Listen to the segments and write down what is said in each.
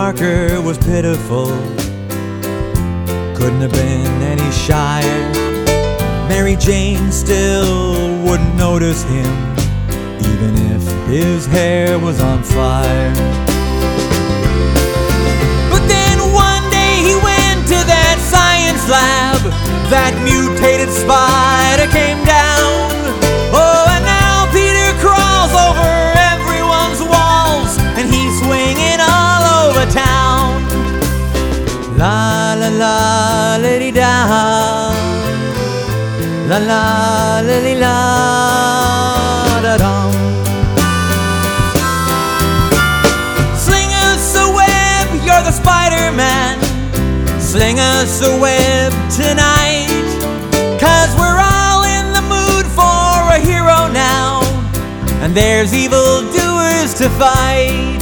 Parker was pitiful, couldn't have been any shyer. Mary Jane still wouldn't notice him, even if his hair was on fire. But then one day he went to that science lab. That mutated spider came down. Oh, and now Peter crawls over everyone's walls, and he's swinging all over town. La la la lady da, la la lily la da dum. Sling us a web, you're the Spider-Man. Sling us a web tonight, 'cause we're all in the mood for a hero now, and there's evil doers to fight.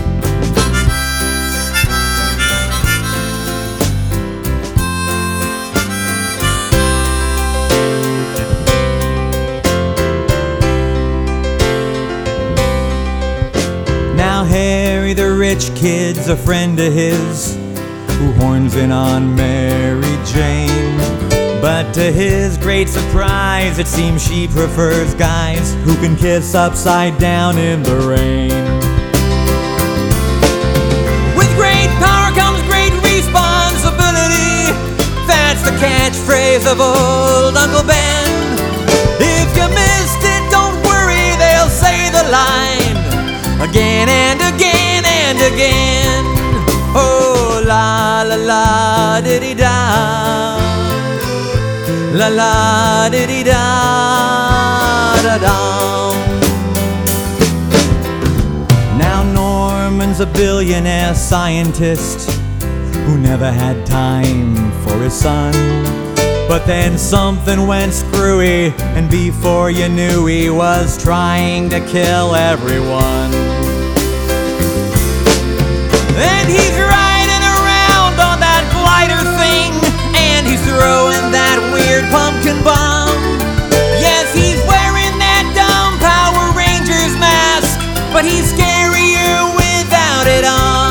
Now Harry the rich kid's a friend of his, who horns in on Mary Jane. But to his great surprise, it seems she prefers guys who can kiss upside down in the rain. With great power comes great responsibility. That's the catchphrase of old Uncle Ben. If you missed it, don't worry, they'll say the line again and again and again. Oh, la la la diddy da, la la diddy da da da. Now Norman's a billionaire scientist who never had time for his son. But then something went screwy, and before you knew, he was trying to kill everyone. And he's riding around on that glider thing, and he's throwing that weird pumpkin bomb. Yes, he's wearing that dumb Power Rangers mask, but he's scarier without it on.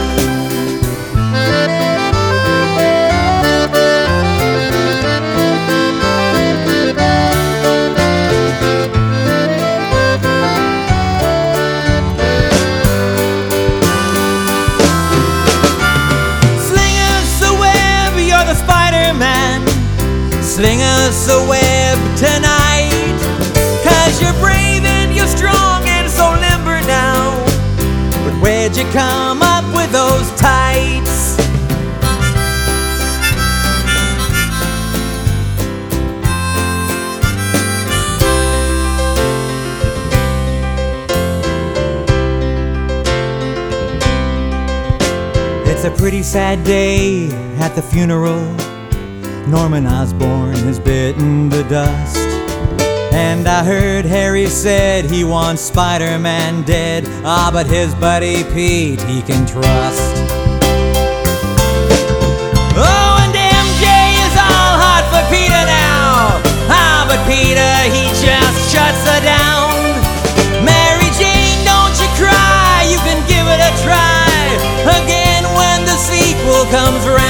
Sling us a web tonight, 'cause you're brave and you're strong and so limber now. But where'd you come up with those tights? It's a pretty sad day at the funeral. Norman Osborn has bitten the dust, and I heard Harry said he wants Spider-Man dead. Ah, but his buddy Pete he can trust. Oh, and MJ is all hot for Peter now. Ah, but Peter he just shuts her down. Mary Jane, don't you cry, you can give it a try again when the sequel comes round.